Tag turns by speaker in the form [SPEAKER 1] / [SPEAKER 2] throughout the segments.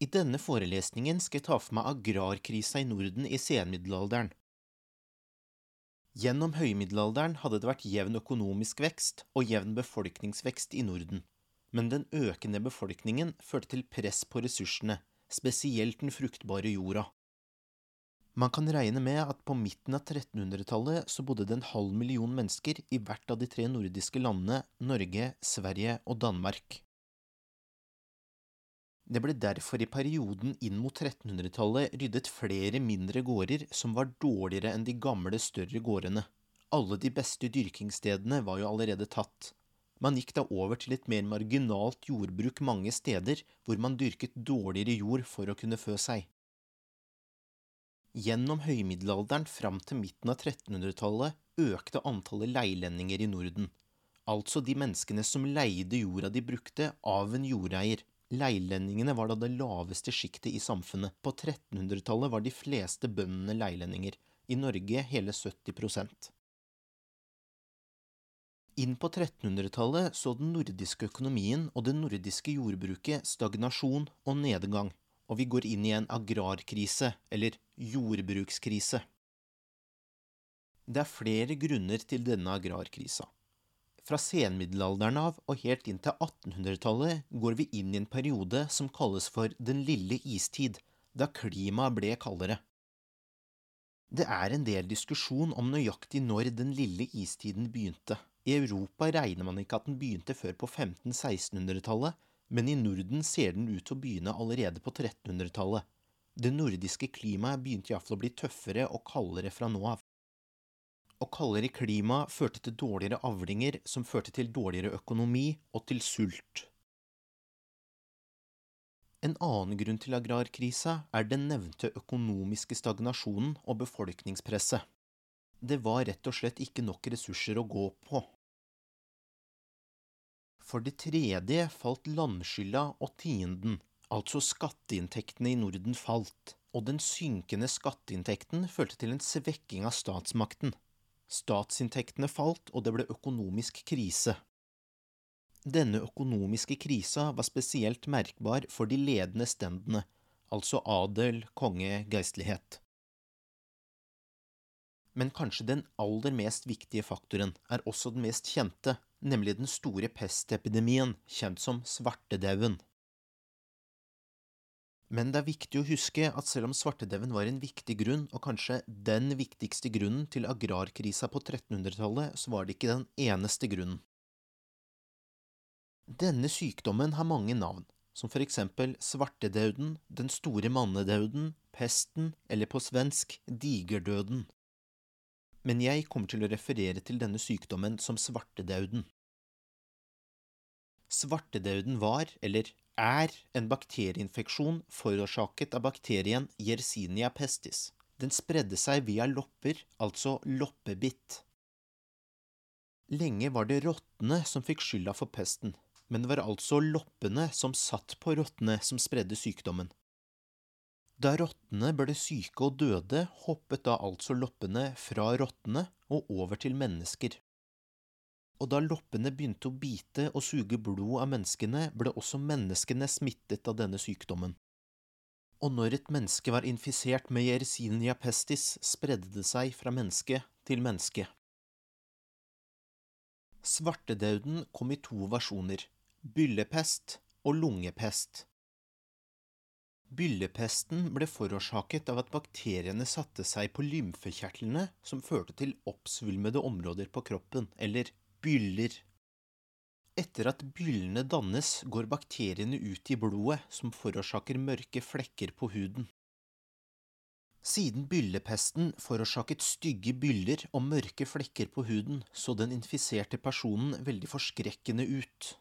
[SPEAKER 1] I denne forelesningen skal jeg ta for meg agrarkrisa i Norden i senmiddelalderen. Gjennom høymiddelalderen hadde det vært jevn økonomisk vekst og jevn befolkningsvekst i Norden, men den økende befolkningen førte til press på ressursene, spesielt den fruktbare jorda. Man kan regne med at på midten av 1300-tallet så bodde det 500 000 mennesker i hvert av de 3 nordiske landene Norge, Sverige og Danmark. Det ble derfor i perioden inn mot 1300-tallet ryddet flere mindre gårder som var dårligere enn de gamle større gårdene. Alle de beste dyrkingsstedene var jo allerede tatt. Man gikk da over til et mer marginalt jordbruk mange steder, hvor man dyrket dårligere jord for å kunne fø seg. Gjennom høymiddelalderen fram til midten av 1300-tallet økte antallet leilendinger i Norden, altså de menneskene som leide jorda de brukte av en jordeier. Leilendingene var da det laveste sjiktet i samfunnet. På 1300-tallet var de fleste bøndene leilendinger, i Norge hele 70%. Inn på 1300-tallet så den nordiske økonomien og det nordiske jordbruket stagnasjon og nedgang, og vi går inn i en agrarkrise, eller jordbrukskrise. Det er flere grunner til denne agrarkrisa. Fra senmiddelalderen av og helt inn til 1800-tallet går vi inn i en periode som kalles for den lille istid, da klimaet ble kaldere. Det er en del diskusjon om nøyaktig når den lille istiden begynte. I Europa regner man ikke at den begynte før på 1500-1600-tallet, men i Norden ser den ut til å begynne allerede på 1300-tallet. Det nordiske klimaet begynte i hvert fall å bli tøffere og kaldere fra nå av. Og kaldere klima førte til dårligere avlinger, som førte til dårligere økonomi og til sult. En annen grunn til agrarkrisa er den nevnte økonomiske stagnasjonen og befolkningspresset. Det var rett og slett ikke nok ressurser å gå på. For det tredje falt landskylda og tienden, altså skatteinntektene i Norden falt, og den synkende skatteinntekten førte til en svekking av statsmakten. Statsinntektene falt, og det ble økonomisk krise. Denne økonomiske krisa var spesielt merkbar for de ledende stendene, altså adel, konge, geistlighet. Men kanskje den aller mest viktige faktoren er også den mest kjente, nemlig den store pestepidemien, kjent som svartedauden. Men det er viktig å huske at selv om svartedauden var en viktig grunn, og kanskje den viktigste grunnen til agrarkrisa på 1300-tallet, så var det ikke den eneste grunnen. Denne sykdommen har mange navn, som for eksempel svartedauden, den store mannedauden, pesten, eller på svensk digerdøden. Men jeg kommer til å referere til denne sykdommen som svartedauden. Svartedauden var, eller er, en bakterieinfeksjon forårsaket av bakterien Yersinia pestis. Den spredde seg via lopper, altså loppebitt. Lenge var det rottene som fikk skylda for pesten, men det var altså loppene som satt på rottene som spredde sykdommen. Da rottene ble syke og døde, hoppet da altså loppene fra rottene og over til mennesker. Og da loppene begynte å bite og suge blod av menneskene, ble også menneskene smittet av denne sykdommen. Og når et menneske var infisert med Yersinia pestis, spredde det seg fra menneske til menneske. Svartedauden kom i 2 versjoner, byllepest og lungepest. Byllepesten ble forårsaket av at bakteriene satte seg på lymfekjertlene som førte til oppsvulmede områder på kroppen, eller byller. Etter at byllene dannes, går bakteriene ut i blodet som forårsaker mørke flekker på huden. Siden byllepesten forårsaket stygge byller og mørke flekker på huden, så den infiserte personen veldig forskrekkende ut.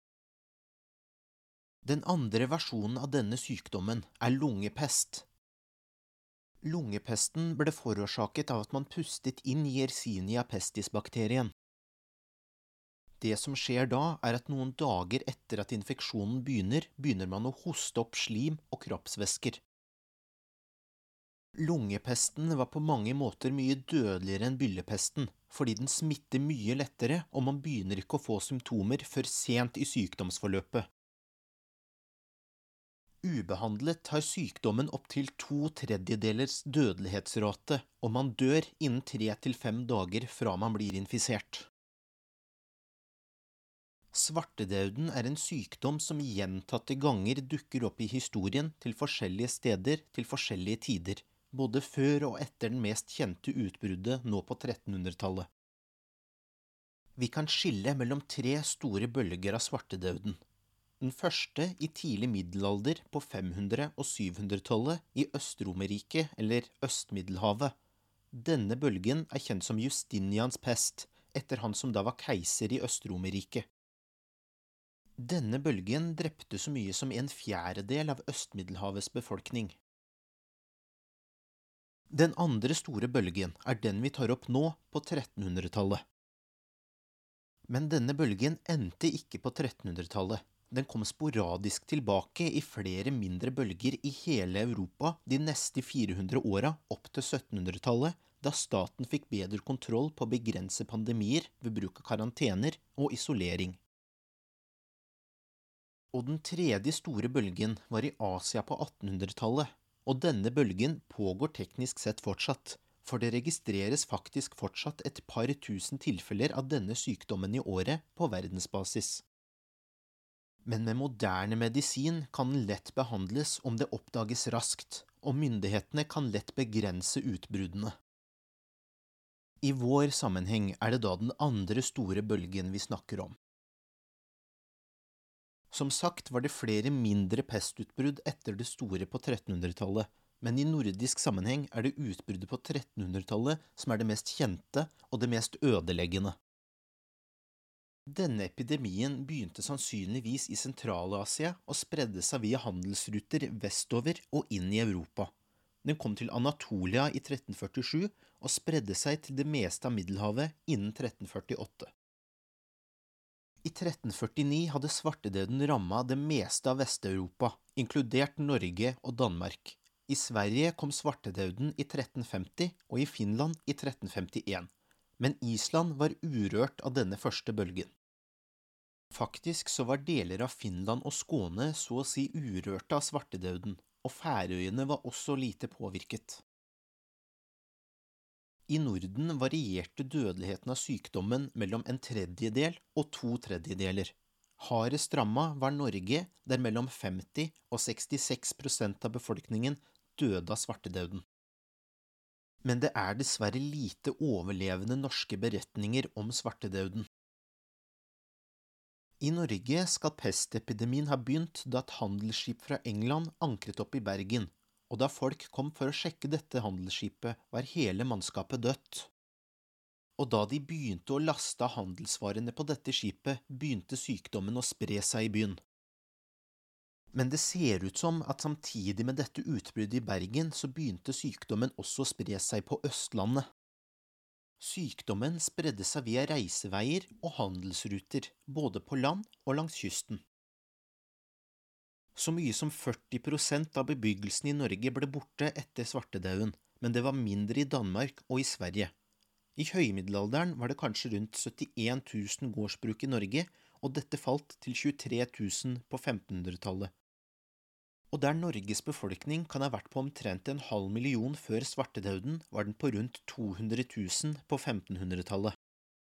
[SPEAKER 1] Den andre versjonen av denne sykdommen er lungepest. Lungepesten ble forårsaket av at man pustet inn Yersinia pestis-bakterien. Det som skjer da, er at noen dager etter at infeksjonen begynner man å hoste opp slim og kroppsvæsker. Lungepesten var på mange måter mye dødeligere enn byllepesten, fordi den smitter mye lettere, og man begynner ikke å få symptomer før sent i sykdomsforløpet. Ubehandlet har sykdommen opp til 2/3 dødelighetsrate, og man dør innen 3 til 5 dager fra man blir infisert. Svartedauden er en sykdom som gjentatte ganger dukker opp i historien til forskjellige steder til forskjellige tider, både før og etter den mest kjente utbruddet nå på 1300-tallet. Vi kan skille mellom 3 store bølger av svartedauden. Den første i tidlig middelalder på 500- og 700-tallet i Øst-Romerriket eller Øst-Middelhavet. Denne bølgen er kjent som Justinians pest, etter han som da var keiser i Øst-Romerriket. Denne bølgen drepte så mye som 1/4 av Øst-Middelhavets befolkning. Den andre store bølgen er den vi tar opp nå på 1300-tallet. Men denne bølgen endte ikke på 1300-tallet. Den kom sporadisk tilbake i flere mindre bølger i hele Europa de neste 400 åra opp til 1700-tallet, da staten fikk bedre kontroll på å begrense pandemier ved bruk av karantener og isolering. Og den tredje store bølgen var i Asia på 1800-tallet, og denne bølgen pågår teknisk sett fortsatt, for det registreres faktisk fortsatt et par tusen tilfeller av denne sykdommen i året på verdensbasis. Men med moderne medisin kan den lett behandles om det oppdages raskt, og myndighetene kan lett begrense utbruddene. I vår sammenheng er det da den andre store bølgen vi snakker om. Som sagt var det flere mindre pestutbrudd etter det store på 1300-tallet, men i nordisk sammenheng er det utbruddet på 1300-tallet som er det mest kjente og det mest ødeleggende. Denne epidemien begynte sannsynligvis i Sentral-Asia og spredde seg via handelsruter vestover og inn i Europa. Den kom til Anatolia i 1347 og spredde seg til det meste av Middelhavet innen 1348. I 1349 hadde svartedauden rammet det meste av Vest-Europa, inkludert Norge og Danmark. I Sverige kom svartedauden i 1350 og i Finland i 1351. Men Island var urørt av denne første bølgen. Faktisk så var deler av Finland og Skåne så å si urørte av svartedauden, og Færøyene var også lite påvirket. I Norden varierte dødeligheten av sykdommen mellom 1/3 og 2/3. Hardest rammet var Norge, der mellom 50 og 66% av befolkningen døde av svartedauden. Men det er dessverre lite overlevende norske beretninger om svartedauden. I Norge skal pestepidemien ha begynt da et handelsskip fra England ankret opp i Bergen, og da folk kom for å sjekke dette handelsskipet, var hele mannskapet dødt. Og da de begynte å laste handelsvarene på dette skipet, begynte sykdommen å spre seg i byen. Men det ser ut som at samtidig med dette utbruddet i Bergen, så begynte sykdommen også å spre seg på Østlandet. Sykdommen spredde seg via reiseveier og handelsruter, både på land og langs kysten. Så mye som 40% av bebyggelsen i Norge ble borte etter svartedauden, men det var mindre i Danmark og i Sverige. I høymiddelalderen var det kanskje rundt 71 000 gårdsbruk i Norge, og dette falt til 23 000 på 1500-tallet. Og der Norges befolkning kan ha vært på omtrent 500 000 før svartedauden, var den på rundt 200 000 på 1500-tallet.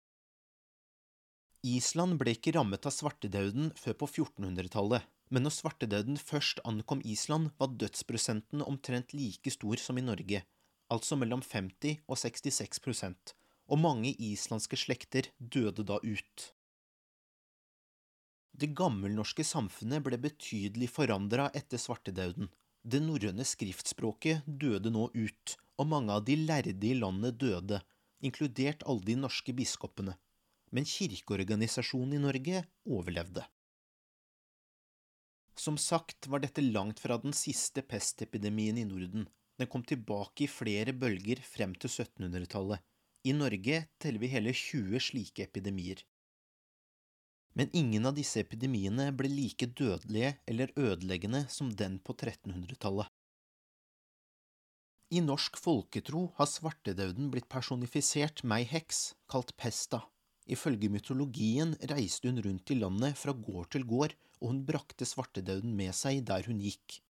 [SPEAKER 1] Island ble ikke rammet av svartedauden før på 1400-tallet, men når svartedauden først ankom Island, var dødsprosenten omtrent like stor som i Norge, altså mellom 50 og 66%, og mange islandske slekter døde da ut. Det gammelnorske samfunnet ble betydelig forandret etter svartedauden. Det norrøne skriftspråket døde nå ut, og mange av de lærde i landet døde, inkludert alle de norske biskopene. Men kirkeorganisasjonen i Norge overlevde. Som sagt var dette langt fra den siste pestepidemien i Norden. Den kom tilbake i flere bølger frem til 1700-tallet. I Norge teller vi hele 20 slike epidemier. Men ingen av disse epidemiene ble like dødelige eller ødeleggende som den på 1300-tallet. I norsk folketro har svartedauden blitt personifisert med ei heks, kalt Pesta. Ifølge mytologien reiste hun rundt i landet fra gård til gård, og hun brakte svartedauden med seg der hun gikk.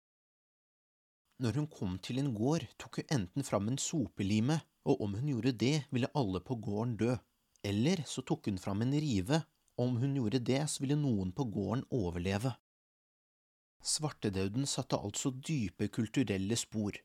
[SPEAKER 1] Når hun kom til en gård, tok hun enten fram en sopelime, og om hun gjorde det, ville alle på gården dø. Eller så tok hun fram en rive, og om hun gjorde det, så ville noen på gården overleve. Svartedauden satte altså dype kulturelle spor.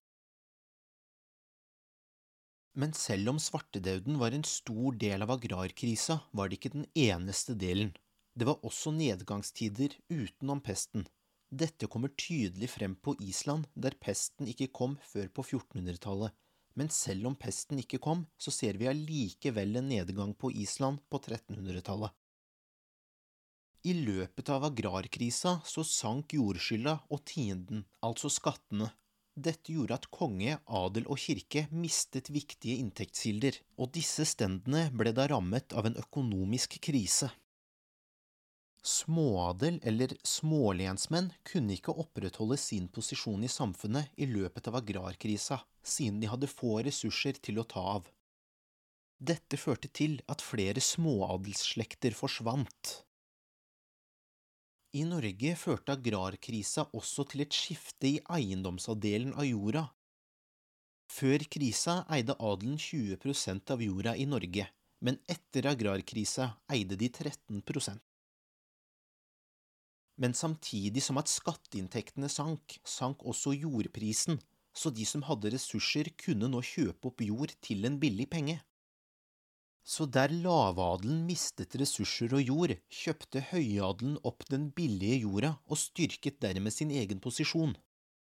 [SPEAKER 1] Men selv om svartedauden var en stor del av agrarkrisa, var det ikke den eneste delen. Det var også nedgangstider utenom pesten. Dette kommer tydelig frem på Island, der pesten ikke kom før på 1400-tallet. Men selv om pesten ikke kom, så ser vi allikevel en nedgang på Island på 1300-tallet. I løpet av agrarkrisa så sank jordskylda og tienden, altså skattene. Dette gjorde at konge, adel og kirke mistet viktige inntektskilder, og disse stendene ble da rammet av en økonomisk krise. Småadel eller smålensmenn kunne ikke opprettholde sin posisjon i samfunnet i løpet av agrarkrisa, siden de hadde få ressurser til å ta av. Dette førte til at flere småadelsslekter forsvant. I Norge førte agrarkrisa også til et skifte i eiendomsandelen av jorda. Før krisa eide adelen 20% av jorda i Norge, men etter agrarkrisa eide de 13%. Men samtidig som at skatteinntektene sank også jordprisen, så de som hadde ressurser kunne nå kjøpe opp jord til en billig penge. Så der lavadelen mistet ressurser og jord, kjøpte høyadelen opp den billige jorda og styrket dermed sin egen posisjon.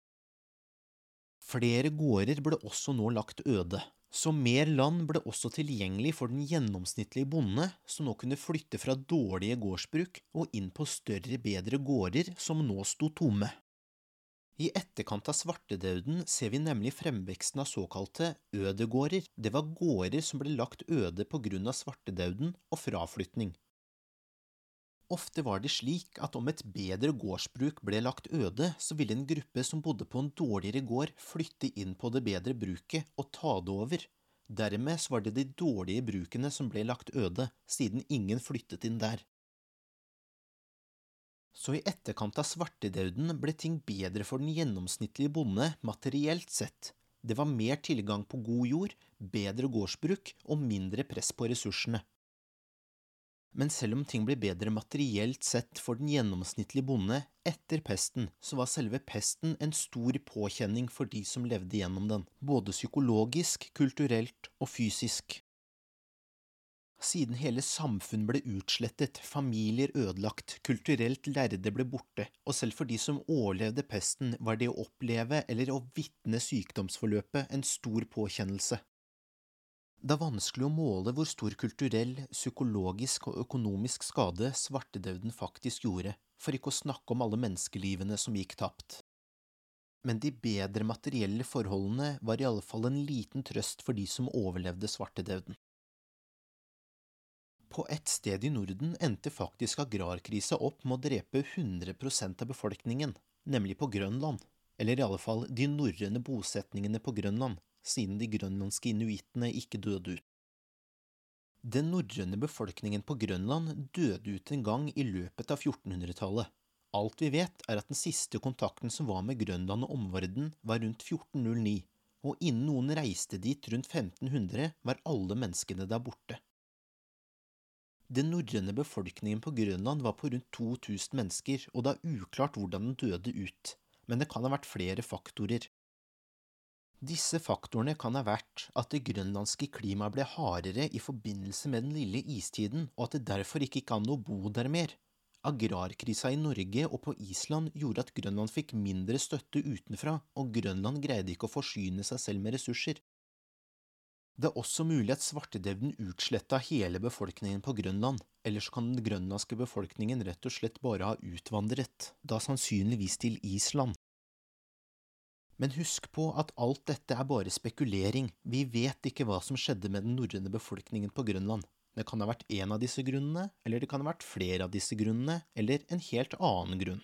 [SPEAKER 1] Flere gårder ble også nå lagt øde, så mer land ble også tilgjengelig for den gjennomsnittlige bonde, som nå kunne flytte fra dårlige gårdsbruk og inn på større, bedre gårder som nå sto tomme. I etterkant av svartedauden ser vi nemlig fremveksten av såkalte ødegårder. Det var gårder som ble lagt øde på grunn av svartedauden og fraflytning. Ofte var det slik at om et bedre gårdsbruk ble lagt øde, så ville en gruppe som bodde på en dårligere gård flytte inn på det bedre bruket og ta det over. Dermed var det de dårlige brukene som ble lagt øde, siden ingen flyttet inn der. Så i etterkant av svartedauden ble ting bedre for den gjennomsnittlige bonde materielt sett. Det var mer tilgang på god jord, bedre gårdsbruk og mindre press på ressursene. Men selv om ting ble bedre materielt sett for den gjennomsnittlige bonde etter pesten, så var selve pesten en stor påkjenning for de som levde gjennom den, både psykologisk, kulturelt og fysisk. Siden hele samfunn ble utslettet, familier ødelagt, kulturelt lærde ble borte, og selv for de som overlevde pesten var det å oppleve eller å vitne sykdomsforløpet en stor påkjennelse. Det er vanskelig å måle hvor stor kulturell, psykologisk og økonomisk skade svartedauden faktisk gjorde, for ikke å snakke om alle menneskelivene som gikk tapt. Men de bedre materielle forholdene var i alle fall en liten trøst for de som overlevde svartedauden. På et sted i Norden endte faktisk agrarkrisa opp med å drepe 100% av befolkningen, nemlig på Grønland, eller i alle fall de norrøne bosetningene på Grønland, siden de grønlandske inuittene ikke døde ut. Den norrøne befolkningen på Grønland døde ut en gang i løpet av 1400-tallet. Alt vi vet er at den siste kontakten som var med Grønland og omverdenen var rundt 1409, og innen noen reiste dit rundt 1500 var alle menneskene der borte. Den norrøne befolkningen på Grønland var på rundt 2000 mennesker, og det er uklart hvordan den døde ut, men det kan ha vært flere faktorer. Disse faktorene kan ha vært at det grønlandske klimaet ble hardere i forbindelse med den lille istiden, og at det derfor ikke gikk an å bo der mer. Agrarkrisa i Norge og på Island gjorde at Grønland fikk mindre støtte utenfra, og Grønland greide ikke å forsyne seg selv med ressurser. Det er også mulig at svartedauden utslettet hele befolkningen på Grønland, eller så kan den grønlandske befolkningen rett og slett bare ha utvandret, da sannsynligvis til Island. Men husk på at alt dette er bare spekulering, vi vet ikke hva som skjedde med den norrøne befolkningen på Grønland. Det kan ha vært en av disse grunnene, eller det kan ha vært flere av disse grunnene, eller en helt annen grunn.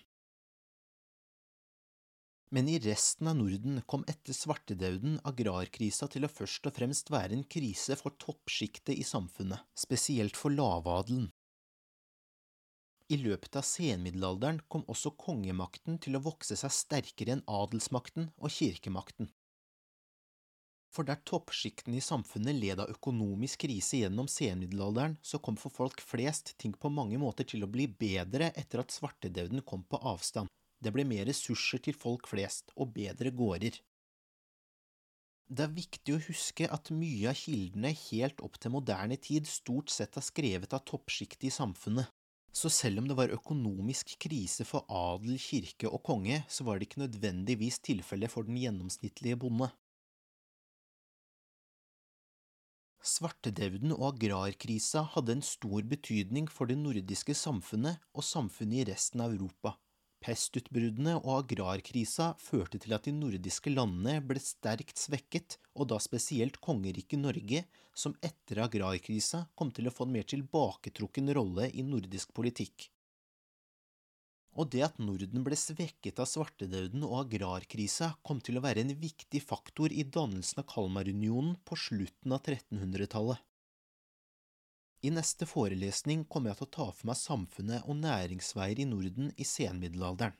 [SPEAKER 1] Men i resten av Norden kom etter svartedauden agrarkrisa til å først og fremst være en krise for toppsjiktet i samfunnet, spesielt for lavadelen. I løpet av senmiddelalderen kom også kongemakten til å vokse seg sterkere enn adelsmakten og kirkemakten. For der toppsjiktene i samfunnet led av økonomisk krise gjennom senmiddelalderen, så kom for folk flest ting på mange måter til å bli bedre etter at svartedauden kom på avstand. Det ble mer ressurser til folk flest, og bedre gårder. Det er viktig å huske at mye av kildene helt opp til moderne tid stort sett er skrevet av toppsjiktet i samfunnet. Så selv om det var økonomisk krise for adel, kirke og konge, så var det ikke nødvendigvis tilfelle for den gjennomsnittlige bonde. Svartedauden og agrarkrisa hadde en stor betydning for det nordiske samfunnet og samfunnet i resten av Europa. Pestutbruddene og agrarkrisa førte til at de nordiske landene ble sterkt svekket, og da spesielt kongeriket Norge, som etter agrarkrisa kom til å få en mer tilbaketrukken rolle i nordisk politikk. Og det at Norden ble svekket av svartedauden og agrarkrisa kom til å være en viktig faktor i dannelsen av Kalmarunionen på slutten av 1300-tallet. I neste forelesning kommer jeg til å ta for meg samfunnet og næringsveier i Norden i senmiddelalderen.